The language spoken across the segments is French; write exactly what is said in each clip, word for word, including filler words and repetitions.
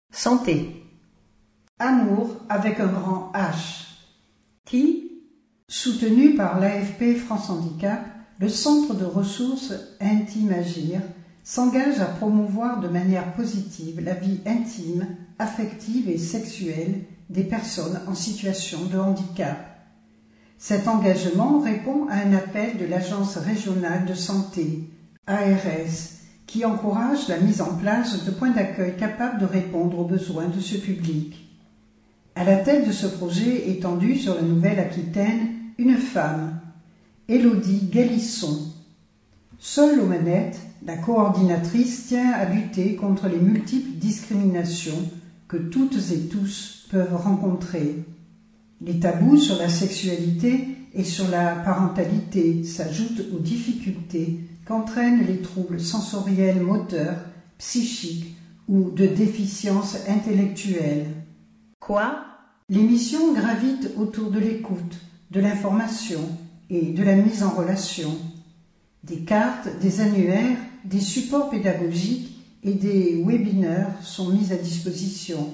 Santé. Amour avec un grand H. Qui, soutenu par l'A F P France Handicap, le Centre de ressources Intime Agir s'engage à promouvoir de manière positive la vie intime, affective et sexuelle des personnes en situation de handicap. Cet engagement répond à un appel de l'Agence régionale de santé, A R S, qui encourage la mise en place de points d'accueil capables de répondre aux besoins de ce public. À la tête de ce projet étendu sur la Nouvelle-Aquitaine, une femme, Élodie Galisson. Seule aux manettes, la coordinatrice tient à lutter contre les multiples discriminations que toutes et tous peuvent rencontrer. Les tabous sur la sexualité et sur la parentalité s'ajoutent aux difficultés qu'entraînent les troubles sensoriels moteurs, psychiques ou de déficience intellectuelle. Quoi? L'émission gravite autour de l'écoute, de l'information et de la mise en relation. Des cartes, des annuaires, des supports pédagogiques et des webinaires sont mis à disposition.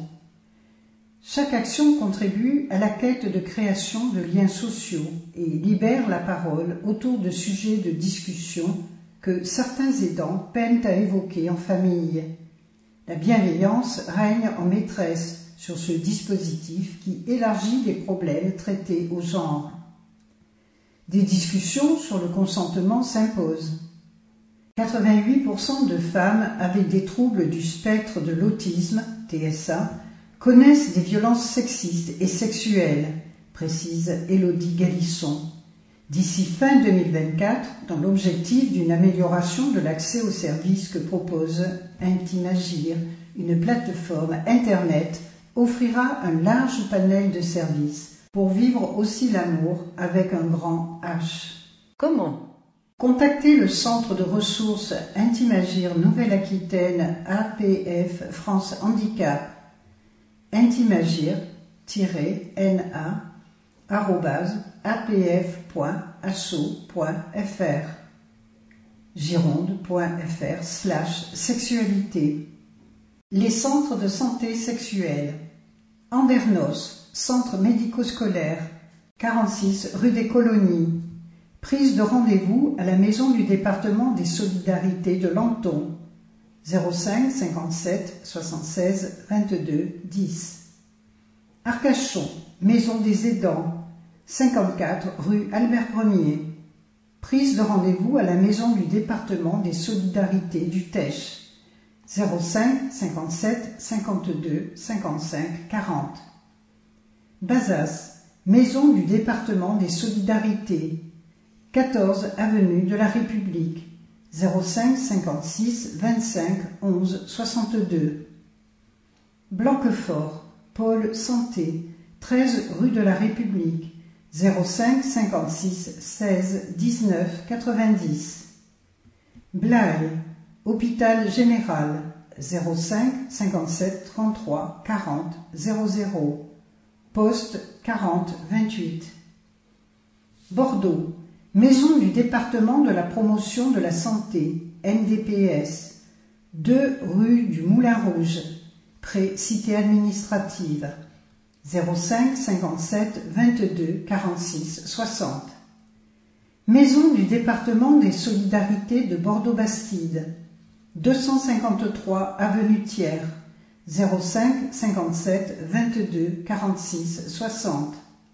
Chaque action contribue à la quête de création de liens sociaux et libère la parole autour de sujets de discussion que certains aidants peinent à évoquer en famille. La bienveillance règne en maîtresse sur ce dispositif qui élargit les problèmes traités au genre. Des discussions sur le consentement s'imposent. quatre-vingt-huit pour cent de femmes avec des troubles du spectre de l'autisme, T S A, connaissent des violences sexistes et sexuelles, précise Élodie Galisson. D'ici fin deux mille vingt-quatre, dans l'objectif d'une amélioration de l'accès aux services que propose Intime Agir, une plateforme Internet offrira un large panel de services pour vivre aussi l'amour avec un grand H. Comment? Contactez le Centre de ressources Intime Agir Nouvelle-Aquitaine A P F France Handicap intimagir-na arobase apf point asso point fr gironde point fr slash sexualité. Les centres de santé sexuelle. Andernos, centre médico-scolaire, quarante-six rue des Colonies. Prise de rendez-vous à la maison du département des solidarités de Lanton. zéro cinq cinquante-sept soixante-seize vingt-deux dix. Arcachon, maison des aidants, cinquante-quatre rue Albert Ier. Prise de rendez-vous à la maison du département des solidarités du Tech. zéro cinq cinquante-sept cinquante-deux cinquante-cinq quarante. Bazas, maison du département des solidarités, quatorze avenue de la République, zéro cinq cinquante-six vingt-cinq onze soixante-deux. Blanquefort, pôle santé, treize rue de la République, zéro cinq cinquante-six seize dix-neuf quatre-vingt-dix. Blaye, hôpital général, zéro cinq cinquante-sept trente-trois quarante zéro zéro, poste quarante vingt-huit. Bordeaux, maison du département de la promotion de la santé, M D P S, deux rue du Moulin Rouge, près cité administrative, zéro cinq cinquante-sept vingt-deux quarante-six soixante. Maison du département des solidarités de Bordeaux-Bastide, deux cent cinquante-trois avenue Thiers, zéro cinq cinquante-sept vingt-deux quarante-six soixante.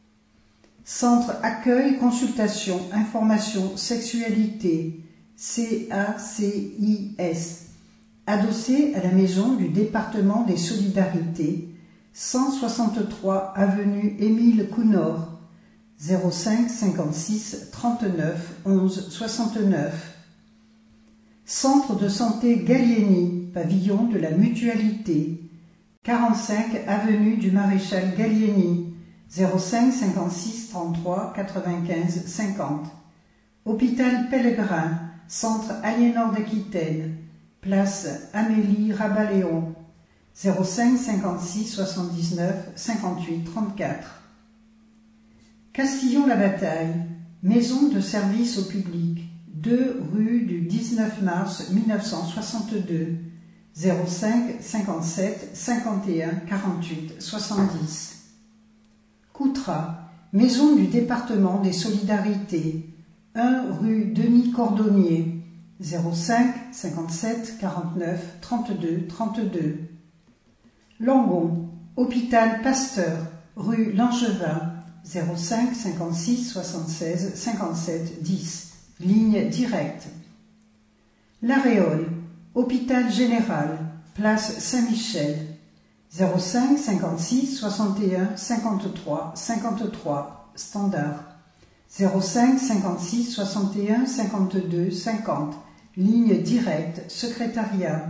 Centre accueil, consultation, information, sexualité, C A C I S, adossé à la maison du département des solidarités, cent soixante-trois avenue Émile Counor, zéro cinq cinquante-six trente-neuf onze soixante-neuf. Centre de santé Gallieni, pavillon de la Mutualité, quarante-cinq avenue du Maréchal Gallieni, zéro cinq cinquante-six trente-trois quatre-vingt-quinze cinquante. Hôpital Pellegrin, centre Aliénor d'Aquitaine, place Amélie Rabaléon, zéro cinq cinquante-six soixante-dix-neuf cinquante-huit trente-quatre. Castillon-la-Bataille, maison de service au public, deux rue du dix-neuf mars mille neuf cent soixante-deux, zéro cinq cinquante-sept cinquante et un quarante-huit soixante-dix. Coutras, Maison du département des solidarités, un rue Denis Cordonnier, zéro cinq cinquante-sept quarante-neuf trente-deux trente-deux. Langon, Hôpital Pasteur, rue Langevin, zéro cinq cinquante-six soixante-seize cinquante-sept dix, ligne directe. La Réole, Hôpital Général, place Saint-Michel, zéro cinq cinquante-six soixante et un cinquante-trois cinquante-trois, standard. zéro cinq cinquante-six soixante et un cinquante-deux cinquante, ligne directe, secrétariat.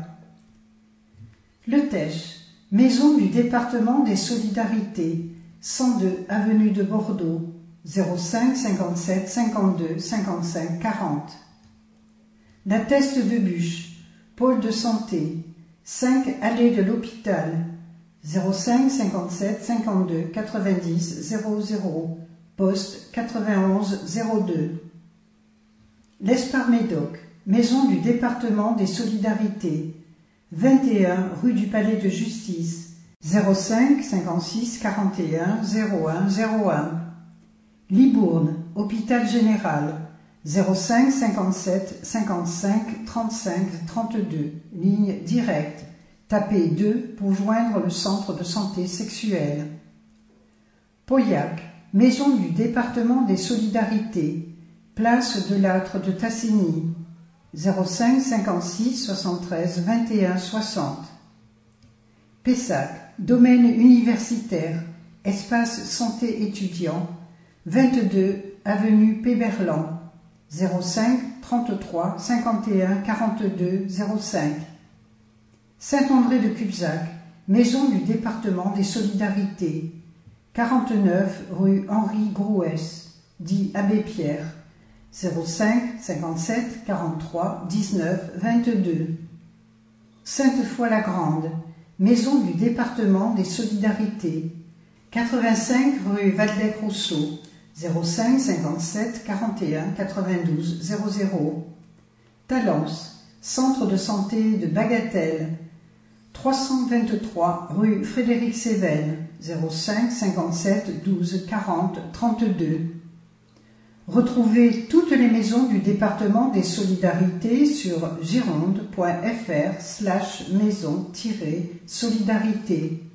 Le Tèche, Maison du département des solidarités, cent deux avenue de Bordeaux, zéro cinq cinquante-sept cinquante-deux cinquante-cinq quarante. La Teste de Bûche, pôle de santé, cinq allée de l'Hôpital, zéro cinq cinquante-sept cinquante-deux quatre-vingt-dix zéro zéro, poste quatre-vingt-onze zéro deux. L'Espar-Médoc, Maison du département des solidarités, vingt et un rue du Palais de Justice, zéro cinq cinquante-six quarante et un zéro un zéro un. Libourne, Hôpital Général, zéro cinq cinquante-sept cinquante-cinq trente-cinq trente-deux, ligne directe. Tapez deux pour joindre le centre de santé sexuelle. Pauillac, Maison du département des solidarités, place de l'Âtre de Tassigny, zéro cinq cinquante-six soixante-treize vingt et un soixante. Pessac, Domaine universitaire, espace santé étudiant, vingt-deux avenue Péberlan, zéro cinq trente-trois cinquante et un quarante-deux zéro cinq. Saint-André de Cubzac, Maison du département des solidarités, quarante-neuf rue Henri Grouès, dit Abbé Pierre, zéro cinq cinquante-sept quarante-trois dix-neuf vingt-deux. Sainte-Foy-la-Grande, Maison du département des solidarités, quatre-vingt-cinq rue Valdec-Rousseau, zéro cinq cinquante-sept quarante et un quatre-vingt-douze zéro zéro. Talence, Centre de santé de Bagatelle, trois cent vingt-trois rue Frédéric Cévennes, zéro cinq cinquante-sept douze quarante trente-deux. Retrouvez toutes les maisons du département des solidarités sur gironde point f r slash maison tiret solidarité.